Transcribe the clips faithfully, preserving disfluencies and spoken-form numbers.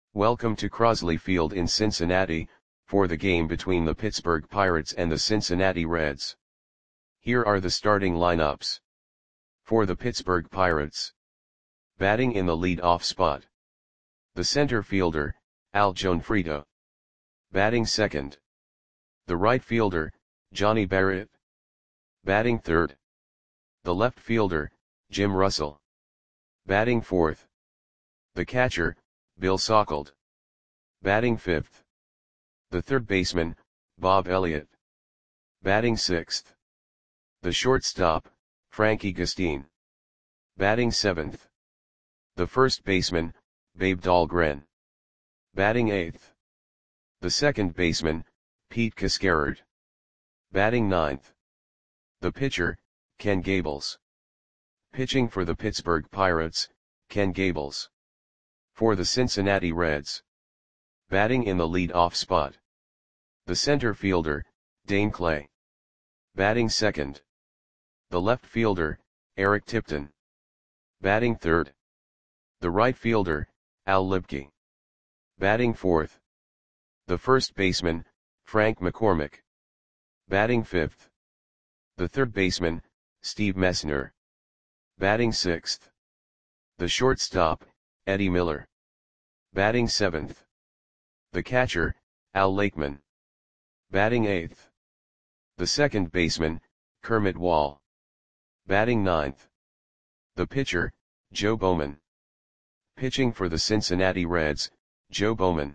Welcome to Crosley Field in Cincinnati, for the game between the Pittsburgh Pirates and the Cincinnati Reds. Here are the starting lineups. For the Pittsburgh Pirates. Batting in the lead-off spot. The center fielder, Al Gionfriddo. Batting second. The right fielder, Johnny Barrett. Batting third. The left fielder, Jim Russell. Batting fourth. The catcher, Bill Sauckelde. Batting fifth. The third baseman, Bob Elliott. Batting sixth. The shortstop, Frankie Gustin. Batting seventh. The first baseman, Babe Dahlgren. Batting eighth. The second baseman, Pete Cascarard. Batting ninth. The pitcher, Ken Gables. Pitching for the Pittsburgh Pirates, Ken Gables. For the Cincinnati Reds. Batting in the lead-off spot. The center fielder, Dane Clay. Batting second. The left fielder, Eric Tipton. Batting third. The right fielder, Al Libke. Batting fourth. The first baseman, Frank McCormick. Batting fifth. The third baseman, Steve Messner. Batting sixth. The shortstop, Eddie Miller. Batting seventh. The catcher, Al Lakeman. Batting eighth. The second baseman, Kermit Wall. Batting ninth. The pitcher, Joe Bowman. Pitching for the Cincinnati Reds, Joe Bowman.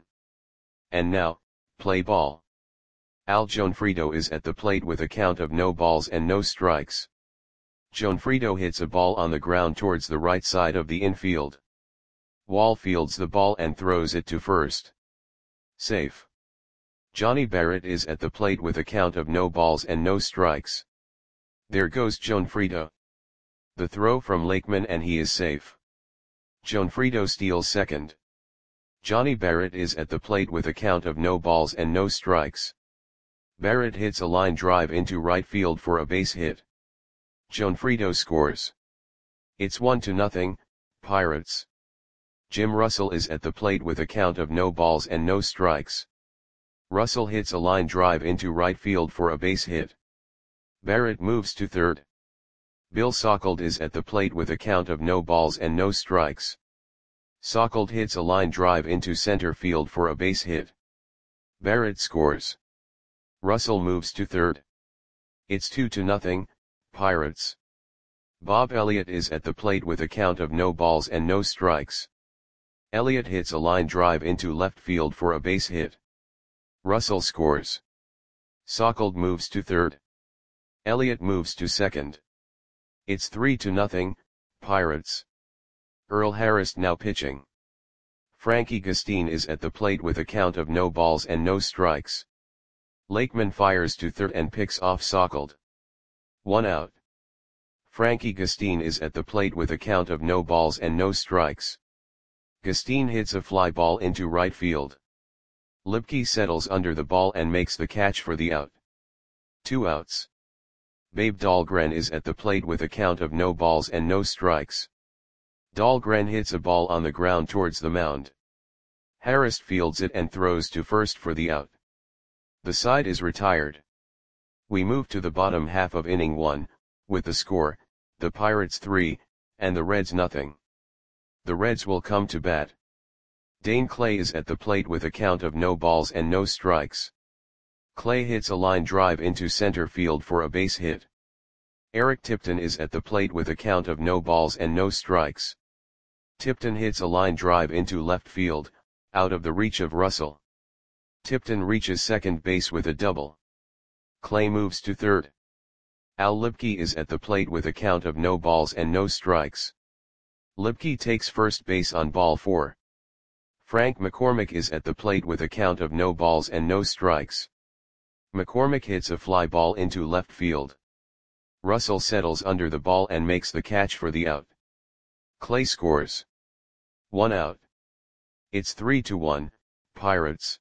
And now, play ball. Al Gionfriddo is at the plate with a count of no balls and no strikes. Gionfriddo hits a ball on the ground towards the right side of the infield. Wall fields the ball and throws it to first. Safe. Johnny Barrett is at the plate with a count of no balls and no strikes. There goes Gionfriddo. The throw from Lakeman and he is safe. Gionfriddo steals second. Johnny Barrett is at the plate with a count of no balls and no strikes. Barrett hits a line drive into right field for a base hit. Gionfriddo scores. It's one to nothing, Pirates. Jim Russell is at the plate with a count of no balls and no strikes. Russell hits a line drive into right field for a base hit. Barrett moves to third. Bill Sauckelde is at the plate with a count of no balls and no strikes. Sauckelde hits a line drive into center field for a base hit. Barrett scores. Russell moves to third. It's two to nothing, Pirates. Bob Elliott is at the plate with a count of no balls and no strikes. Elliott hits a line drive into left field for a base hit. Russell scores. Sauckelde moves to third. Elliott moves to second. It's three to nothing, Pirates. Earl Harris now pitching. Frankie Gustin is at the plate with a count of no balls and no strikes. Lakeman fires to third and picks off Sauckelde. One out. Frankie Gustin is at the plate with a count of no balls and no strikes. Gustin hits a fly ball into right field. Libke settles under the ball and makes the catch for the out. Two outs. Babe Dahlgren is at the plate with a count of no balls and no strikes. Dahlgren hits a ball on the ground towards the mound. Harris fields it and throws to first for the out. The side is retired. We move to the bottom half of inning one, with the score, the Pirates three, and the Reds nothing. The Reds will come to bat. Dane Clay is at the plate with a count of no balls and no strikes. Clay hits a line drive into center field for a base hit. Eric Tipton is at the plate with a count of no balls and no strikes. Tipton hits a line drive into left field, out of the reach of Russell. Tipton reaches second base with a double. Clay moves to third. Al Libke is at the plate with a count of no balls and no strikes. Libke takes first base on ball four. Frank McCormick is at the plate with a count of no balls and no strikes. McCormick hits a fly ball into left field. Russell settles under the ball and makes the catch for the out. Clay scores. One out. It's three to one, Pirates.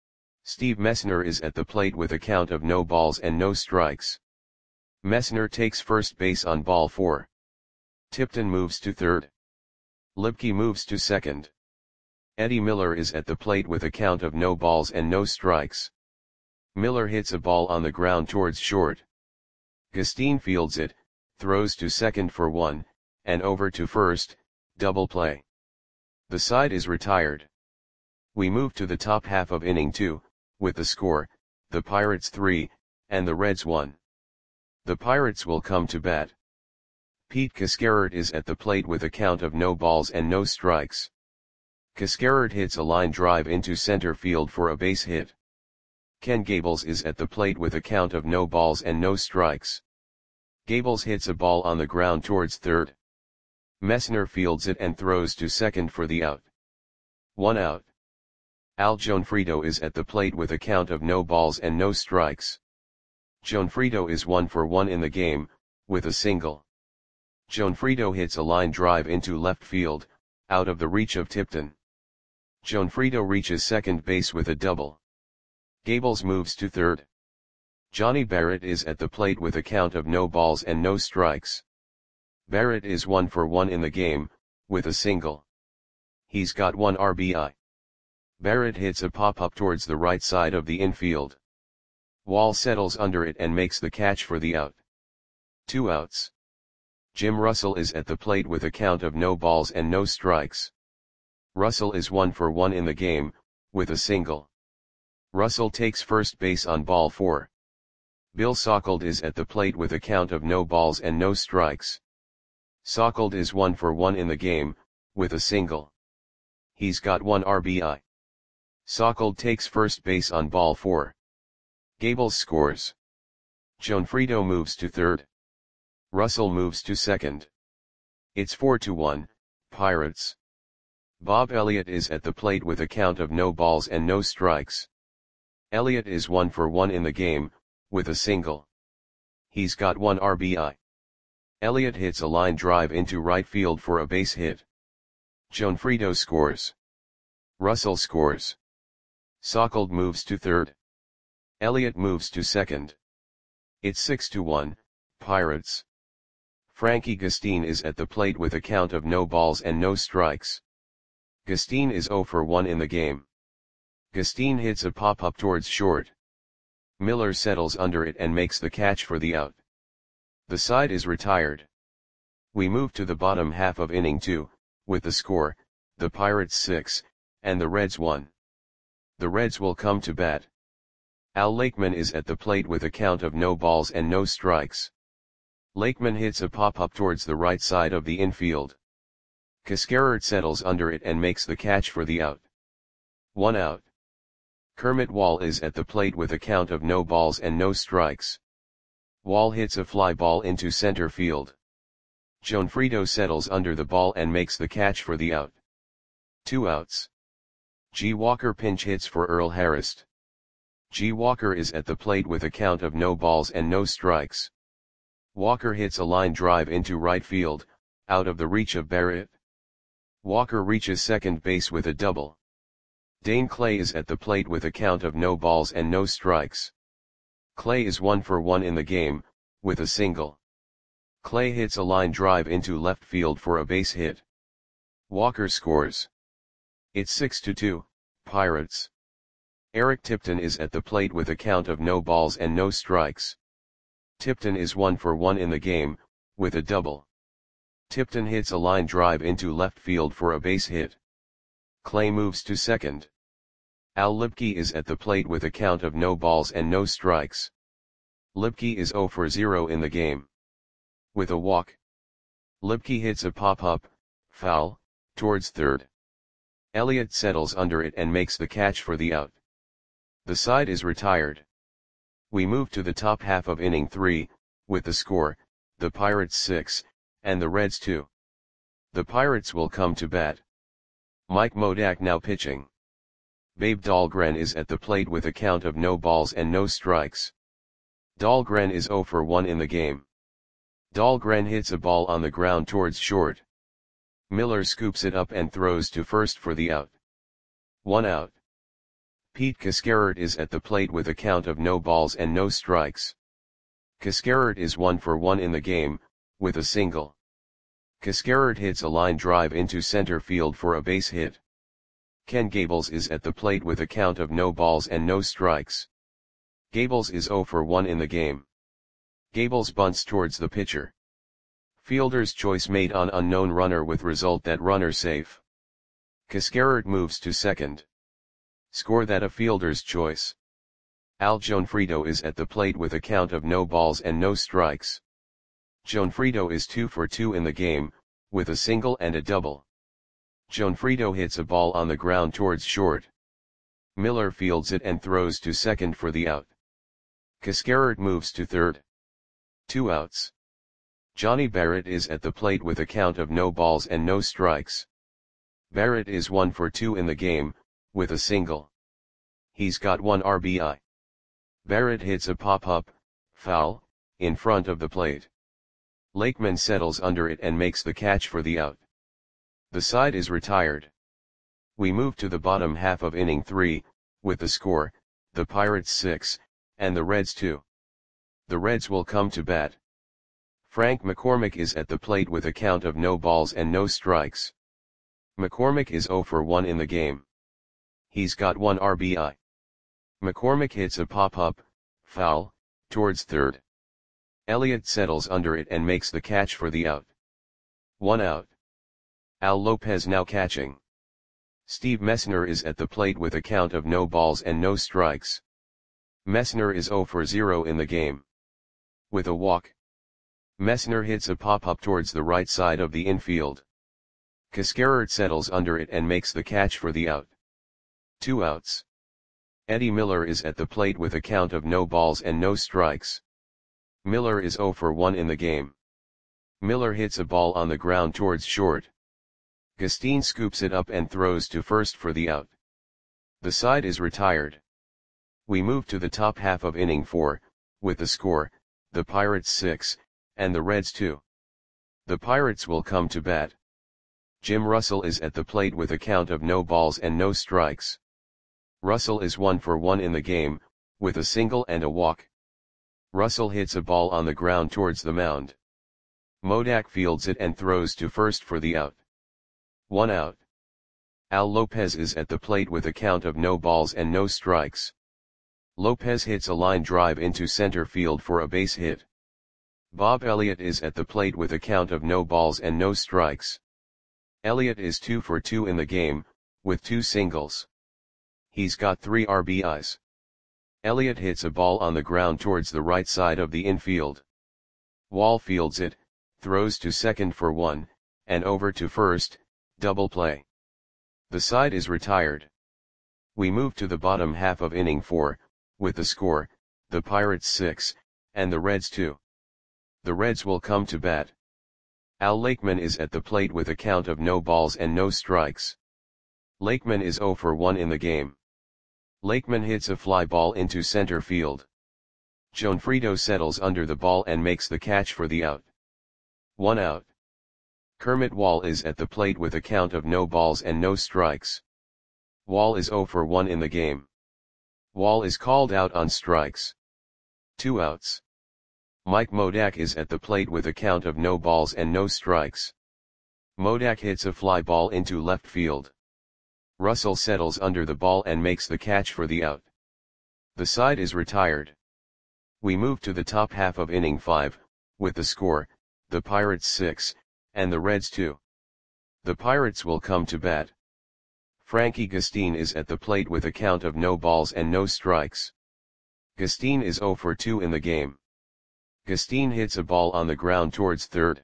Steve Messner is at the plate with a count of no balls and no strikes. Messner takes first base on ball four. Tipton moves to third. Libke moves to second. Eddie Miller is at the plate with a count of no balls and no strikes. Miller hits a ball on the ground towards short. Gustine fields it, throws to second for one, and over to first, double play. The side is retired. We move to the top half of inning two, with the score, the Pirates three, and the Reds one. The Pirates will come to bat. Pete Cascarert is at the plate with a count of no balls and no strikes. Cascarert hits a line drive into center field for a base hit. Ken Gables is at the plate with a count of no balls and no strikes. Gables hits a ball on the ground towards third. Messner fields it and throws to second for the out. One out. Al Gionfriddo is at the plate with a count of no balls and no strikes. Gionfriddo is one for one in the game, with a single. Gionfriddo hits a line drive into left field, out of the reach of Tipton. Gionfriddo reaches second base with a double. Gables moves to third. Johnny Barrett is at the plate with a count of no balls and no strikes. Barrett is one for one in the game, with a single. He's got one R B I. Barrett hits a pop-up towards the right side of the infield. Wall settles under it and makes the catch for the out. Two outs. Jim Russell is at the plate with a count of no balls and no strikes. Russell is one for one in the game, with a single. Russell takes first base on ball four. Bill Sauckled is at the plate with a count of no balls and no strikes. Sauckled is one for one in the game, with a single. He's got one R B I. Sauckled takes first base on ball four. Gables scores. Gionfriddo moves to third. Russell moves to second. It's four to one, Pirates. Bob Elliott is at the plate with a count of no balls and no strikes. Elliott is one for one in the game, with a single. He's got one R B I. Elliott hits a line drive into right field for a base hit. Gionfriddo scores. Russell scores. Sauckled moves to third. Elliott moves to second. It's six to one, Pirates. Frankie Gustine is at the plate with a count of no balls and no strikes. Gustine is zero for one in the game. Gustine hits a pop-up towards short. Miller settles under it and makes the catch for the out. The side is retired. We move to the bottom half of inning two, with the score, the Pirates six, and the Reds one. The Reds will come to bat. Al Lakeman is at the plate with a count of no balls and no strikes. Lakeman hits a pop-up towards the right side of the infield. Cascarert settles under it and makes the catch for the out. One out. Kermit Wall is at the plate with a count of no balls and no strikes. Wall hits a fly ball into center field. Gionfriddo settles under the ball and makes the catch for the out. Two outs. G. Walker pinch hits for Earl Harris. G. Walker is at the plate with a count of no balls and no strikes. Walker hits a line drive into right field, out of the reach of Barrett. Walker reaches second base with a double. Dane Clay is at the plate with a count of no balls and no strikes. Clay is one for one in the game, with a single. Clay hits a line drive into left field for a base hit. Walker scores. It's six to two, Pirates. Eric Tipton is at the plate with a count of no balls and no strikes. Tipton is one for one in the game, with a double. Tipton hits a line drive into left field for a base hit. Clay moves to second. Al Lipke is at the plate with a count of no balls and no strikes. Lipke is zero for zero in the game. With a walk. Lipke hits a pop-up, foul, towards third. Elliott settles under it and makes the catch for the out. The side is retired. We move to the top half of inning three, with the score, the Pirates six, and the Reds two. The Pirates will come to bat. Mike Modak now pitching. Babe Dahlgren is at the plate with a count of no balls and no strikes. Dahlgren is zero for one in the game. Dahlgren hits a ball on the ground towards short. Miller scoops it up and throws to first for the out. One out. Pete Cascarert is at the plate with a count of no balls and no strikes. Cascarert is one for one in the game, with a single. Cascarert hits a line drive into center field for a base hit. Ken Gables is at the plate with a count of no balls and no strikes. Gables is zero for one in the game. Gables bunts towards the pitcher. Fielder's choice made on unknown runner with result that runner safe. Cascarert moves to second. Score that a fielder's choice. Al Gionfriddo is at the plate with a count of no balls and no strikes. Gionfriddo is two for two in the game, with a single and a double. Gionfriddo hits a ball on the ground towards short. Miller fields it and throws to second for the out. Cascarert moves to third. Two outs. Johnny Barrett is at the plate with a count of no balls and no strikes. Barrett is one for two in the game, with a single. He's got one R B I. Barrett hits a pop-up, foul, in front of the plate. Lakeman settles under it and makes the catch for the out. The side is retired. We move to the bottom half of inning three, with the score, the Pirates six, and the Reds two. The Reds will come to bat. Frank McCormick is at the plate with a count of no balls and no strikes. McCormick is zero for one in the game. He's got one R B I. McCormick hits a pop-up, foul, towards third. Elliott settles under it and makes the catch for the out. One out. Al Lopez now catching. Steve Messner is at the plate with a count of no balls and no strikes. Messner is zero for zero in the game. With a walk. Messner hits a pop-up towards the right side of the infield. Cascarert settles under it and makes the catch for the out. Two outs. Eddie Miller is at the plate with a count of no balls and no strikes. Miller is zero for one in the game. Miller hits a ball on the ground towards short. Gustine scoops it up and throws to first for the out. The side is retired. We move to the top half of inning four, with the score, the Pirates six, and the Reds two. The Pirates will come to bat. Jim Russell is at the plate with a count of no balls and no strikes. Russell is one for one in the game, with a single and a walk. Russell hits a ball on the ground towards the mound. Modak fields it and throws to first for the out. One out. Al Lopez is at the plate with a count of no balls and no strikes. Lopez hits a line drive into center field for a base hit. Bob Elliott is at the plate with a count of no balls and no strikes. Elliott is two for two in the game, with two singles. He's got three R B Is. Elliott hits a ball on the ground towards the right side of the infield. Wall fields it, throws to second for one, and over to first, double play. The side is retired. We move to the bottom half of inning four, with the score, the Pirates six, and the Reds two. The Reds will come to bat. Al Lakeman is at the plate with a count of no balls and no strikes. Lakeman is zero for one in the game. Lakeman hits a fly ball into center field. Gionfriddo settles under the ball and makes the catch for the out. One out. Kermit Wall is at the plate with a count of no balls and no strikes. Wall is zero for one in the game. Wall is called out on strikes. Two outs. Mike Modak is at the plate with a count of no balls and no strikes. Modak hits a fly ball into left field. Russell settles under the ball and makes the catch for the out. The side is retired. We move to the top half of inning five, with the score, the Pirates six, and the Reds two. The Pirates will come to bat. Frankie Gustine is at the plate with a count of no balls and no strikes. Gustine is zero for two in the game. Gustine hits a ball on the ground towards third.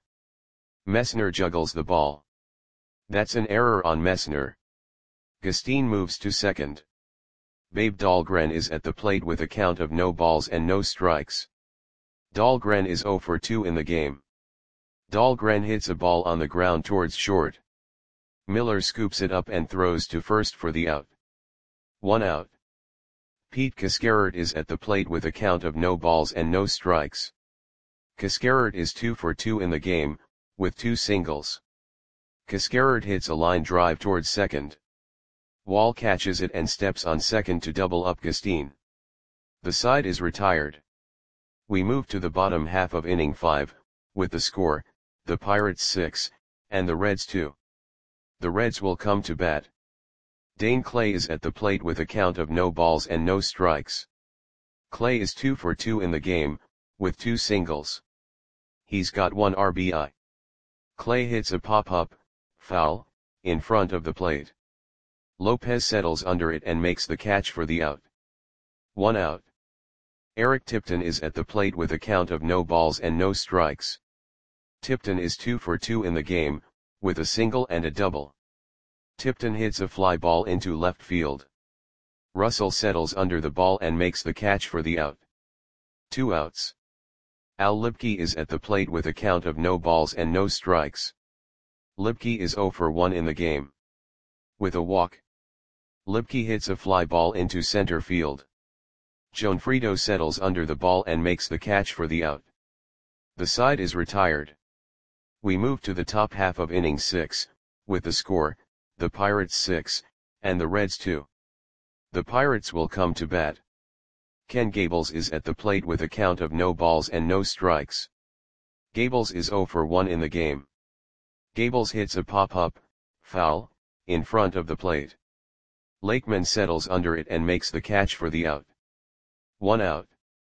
Messner juggles the ball. That's an error on Messner. Gustine moves to second. Babe Dahlgren is at the plate with a count of no balls and no strikes. Dahlgren is zero for two in the game. Dahlgren hits a ball on the ground towards short. Miller scoops it up and throws to first for the out. One out. Pete Cascarert is at the plate with a count of no balls and no strikes. Cascarert is two for two in the game, with two singles. Cascarert hits a line drive towards second. Wall catches it and steps on second to double up Gustine. The side is retired. We move to the bottom half of inning five, with the score, the Pirates six, and the Reds two. The Reds will come to bat. Dane Clay is at the plate with a count of no balls and no strikes. Clay is two for two in the game, with two singles. He's got one R B I. Clay hits a pop-up, foul, in front of the plate. Lopez settles under it and makes the catch for the out. One out. Eric Tipton is at the plate with a count of no balls and no strikes. Tipton is two for two in the game, with a single and a double. Tipton hits a fly ball into left field. Russell settles under the ball and makes the catch for the out. Two outs. Al Lipke is at the plate with a count of no balls and no strikes. Lipke is zero for one in the game. With a walk. Lipke hits a fly ball into center field. Gionfriddo settles under the ball and makes the catch for the out. The side is retired. We move to the top half of inning six, with the score, the Pirates six, and the Reds two. The Pirates will come to bat. Ken Gables is at the plate with a count of no balls and no strikes. Gables is zero for one in the game. Gables hits a pop-up, foul, in front of the plate. Lakeman settles under it and makes the catch for the out. One out.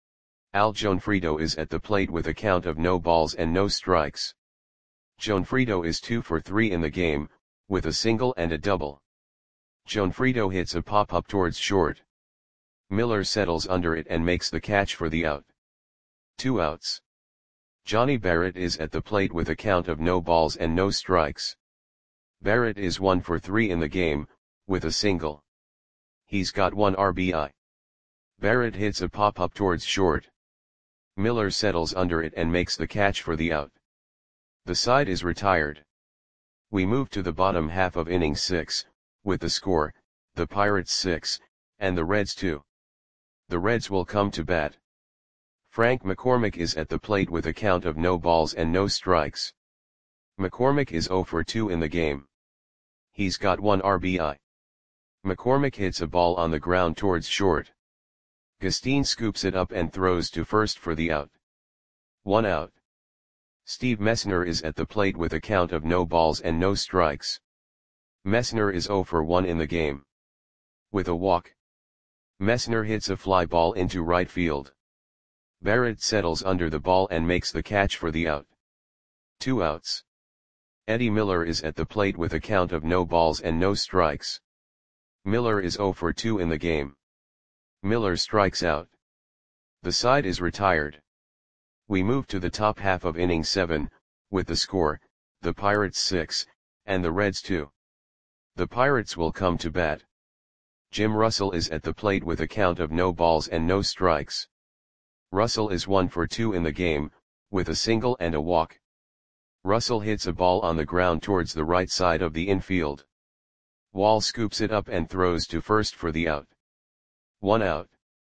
Al Gionfriddo is at the plate with a count of no balls and no strikes. Gionfriddo is two for three in the game, with a single and a double. Gionfriddo hits a pop-up towards short. Miller settles under it and makes the catch for the out. Two outs. Johnny Barrett is at the plate with a count of no balls and no strikes. Barrett is one for three in the game, with a single. He's got one R B I. Barrett hits a pop-up towards short. Miller settles under it and makes the catch for the out. The side is retired. We move to the bottom half of inning six, with the score, the Pirates six, and the Reds two. The Reds will come to bat. Frank McCormick is at the plate with a count of no balls and no strikes. McCormick is zero for two in the game. He's got one R B I. McCormick hits a ball on the ground towards short. Gustine scoops it up and throws to first for the out. One out. Steve Messner is at the plate with a count of no balls and no strikes. Messner is zero for one in the game. With a walk. Messner hits a fly ball into right field. Barrett settles under the ball and makes the catch for the out. Two outs. Eddie Miller is at the plate with a count of no balls and no strikes. Miller is zero for two in the game. Miller strikes out. The side is retired. We move to the top half of inning seven, with the score, the Pirates six, and the Reds two. The Pirates will come to bat. Jim Russell is at the plate with a count of no balls and no strikes. Russell is one for two in the game, with a single and a walk. Russell hits a ball on the ground towards the right side of the infield. Wall scoops it up and throws to first for the out. One out.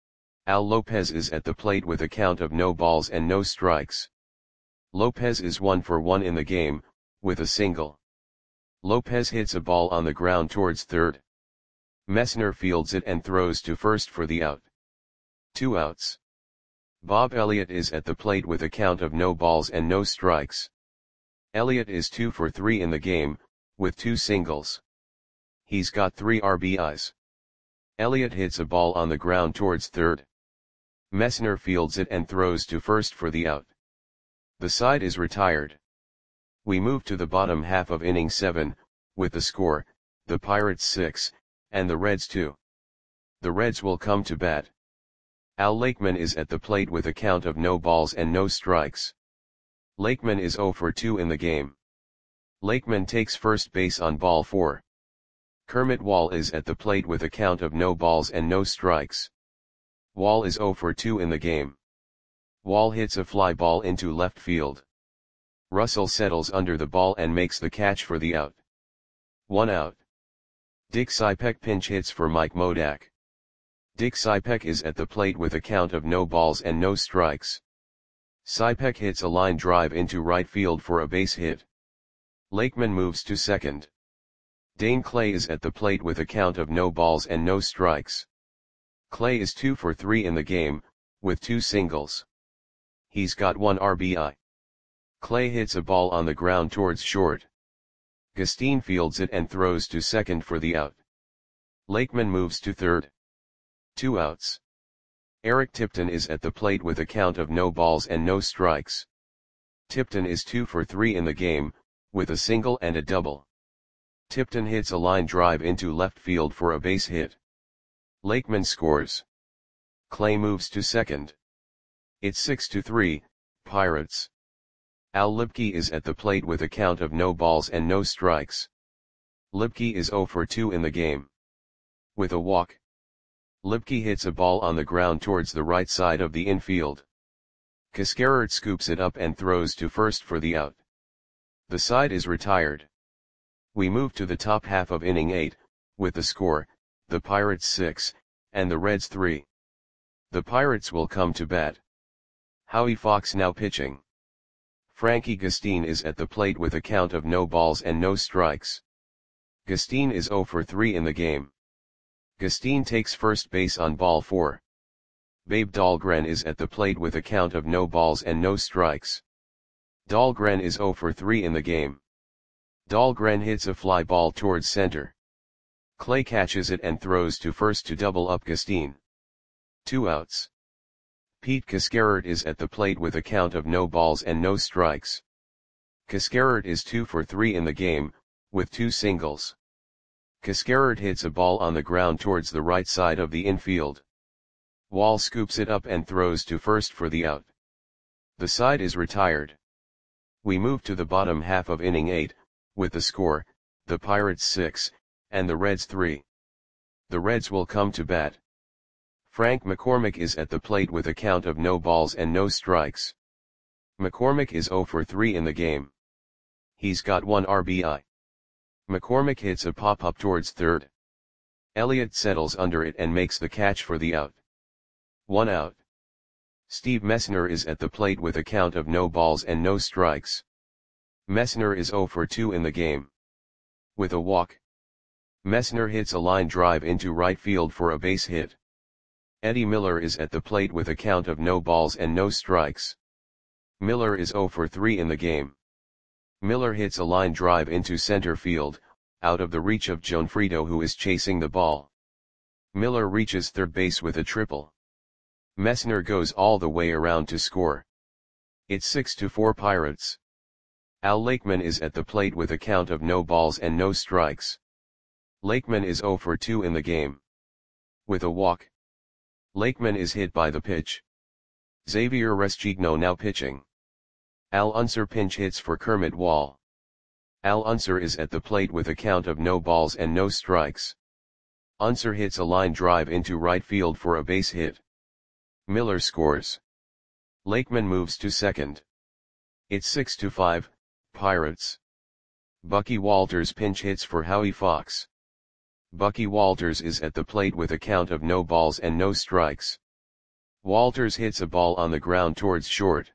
Al Lopez is at the plate with a count of no balls and no strikes. Lopez is one for one in the game, with a single. Lopez hits a ball on the ground towards third. Messner fields it and throws to first for the out. Two outs. Bob Elliott is at the plate with a count of no balls and no strikes. Elliott is two for three in the game, with two singles. He's got three R B Is. Elliott hits a ball on the ground towards third. Messner fields it and throws to first for the out. The side is retired. We move to the bottom half of inning seven, with the score, the Pirates six, and the Reds two. The Reds will come to bat. Al Lakeman is at the plate with a count of no balls and no strikes. Lakeman is zero for two in the game. Lakeman takes first base on ball four. Kermit Wall is at the plate with a count of no balls and no strikes. Wall is zero for two in the game. Wall hits a fly ball into left field. Russell settles under the ball and makes the catch for the out. One out. Dick Cypek pinch hits for Mike Modak. Dick Cypek is at the plate with a count of no balls and no strikes. Cypek hits a line drive into right field for a base hit. Lakeman moves to second. Dane Clay is at the plate with a count of no balls and no strikes. Clay is two for three in the game, with two singles. He's got one R B I. Clay hits a ball on the ground towards short. Gustine fields it and throws to second for the out. Lakeman moves to third. Two outs. Eric Tipton is at the plate with a count of no balls and no strikes. Tipton is two for three in the game, with a single and a double. Tipton hits a line drive into left field for a base hit. Lakeman scores. Clay moves to second. It's six to three, Pirates. Al Lipke is at the plate with a count of no balls and no strikes. Lipke is zero for two in the game. With a walk. Lipke hits a ball on the ground towards the right side of the infield. Cascarert scoops it up and throws to first for the out. The side is retired. We move to the top half of inning eight, with the score, the Pirates six, and the Reds three. The Pirates will come to bat. Howie Fox now pitching. Frankie Gustin is at the plate with a count of no balls and no strikes. Gustin is zero for three in the game. Gustin takes first base on ball four. Babe Dahlgren is at the plate with a count of no balls and no strikes. Dahlgren is zero for three in the game. Dahlgren hits a fly ball towards center. Clay catches it and throws to first to double up Gustin. Two outs. Pete Cascarert is at the plate with a count of no balls and no strikes. Cascarert is two for three in the game, with two singles. Cascarert hits a ball on the ground towards the right side of the infield. Wall scoops it up and throws to first for the out. The side is retired. We move to the bottom half of inning eight, with the score, the Pirates six, and the Reds three. The Reds will come to bat. Frank McCormick is at the plate with a count of no balls and no strikes. McCormick is zero for three in the game. He's got one R B I. McCormick hits a pop-up towards third. Elliott settles under it and makes the catch for the out. One out. Steve Messner is at the plate with a count of no balls and no strikes. Messner is zero for two in the game. With a walk. Messner hits a line drive into right field for a base hit. Eddie Miller is at the plate with a count of no balls and no strikes. Miller is zero for three in the game. Miller hits a line drive into center field, out of the reach of Gionfriddo, who is chasing the ball. Miller reaches third base with a triple. Messner goes all the way around to score. It's six to four Pirates. Al Lakeman is at the plate with a count of no balls and no strikes. Lakeman is zero for two in the game. With a walk. Lakeman is hit by the pitch. Xavier Restigno now pitching. Al Unser pinch hits for Kermit Wall. Al Unser is at the plate with a count of no balls and no strikes. Unser hits a line drive into right field for a base hit. Miller scores. Lakeman moves to second. It's six to five, Pirates. Bucky Walters pinch hits for Howie Fox. Bucky Walters is at the plate with a count of no balls and no strikes. Walters hits a ball on the ground towards short.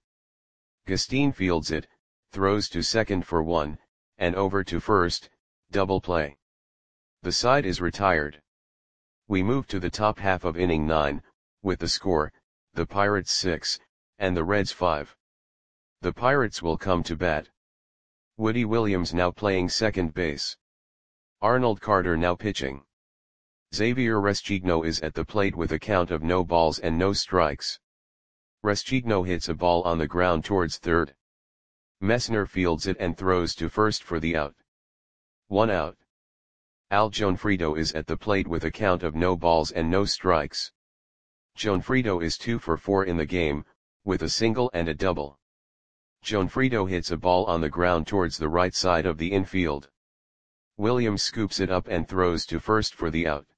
Gustin fields it, throws to second for one, and over to first, double play. The side is retired. We move to the top half of inning nine, with the score, the Pirates six, and the Reds five. The Pirates will come to bat. Woody Williams now playing second base. Arnold Carter now pitching. Xavier Restigno is at the plate with a count of no balls and no strikes. Restigno hits a ball on the ground towards third. Messner fields it and throws to first for the out. One out. Al Gionfriddo is at the plate with a count of no balls and no strikes. Gionfriddo is two for four in the game, with a single and a double. Gionfriddo hits a ball on the ground towards the right side of the infield. Williams scoops it up and throws to first for the out.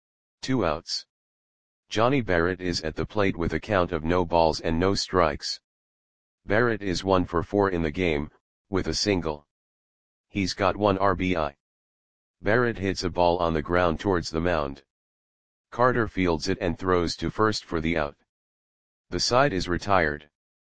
Two outs. Johnny Barrett is at the plate with a count of no balls and no strikes. Barrett is one for four in the game, with a single. He's got one R B I. Barrett hits a ball on the ground towards the mound. Carter fields it and throws to first for the out. The side is retired.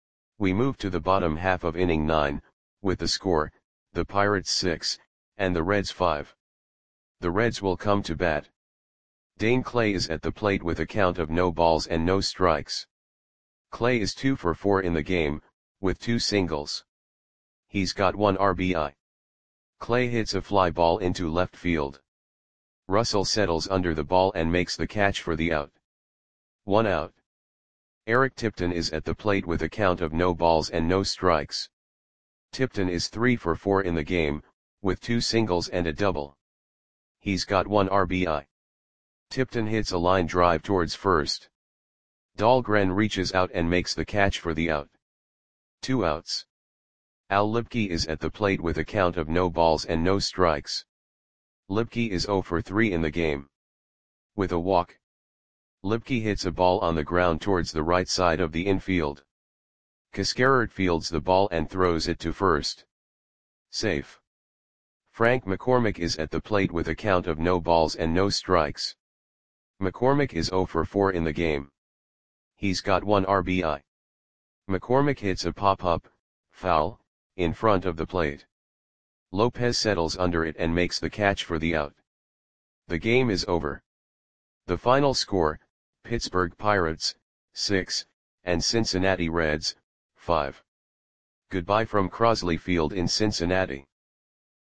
We move to the bottom half of inning nine, with the score, the Pirates six, and the Reds five. The Reds will come to bat. Dane Clay is at the plate with a count of no balls and no strikes. Clay is two for four in the game, with two singles. He's got one R B I. Clay hits a fly ball into left field. Russell settles under the ball and makes the catch for the out. One out. Eric Tipton is at the plate with a count of no balls and no strikes. Tipton is three for four in the game, with two singles and a double. He's got one R B I. Tipton hits a line drive towards first. Dahlgren reaches out and makes the catch for the out. Two outs. Al Lipke is at the plate with a count of no balls and no strikes. Lipke is zero for three in the game. With a walk. Lipke hits a ball on the ground towards the right side of the infield. Cascarert fields the ball and throws it to first. Safe. Frank McCormick is at the plate with a count of no balls and no strikes. McCormick is zero for four in the game. He's got one R B I. McCormick hits a pop-up, foul, in front of the plate. Lopez settles under it and makes the catch for the out. The game is over. The final score, Pittsburgh Pirates, six, and Cincinnati Reds, five. Goodbye from Crosley Field in Cincinnati.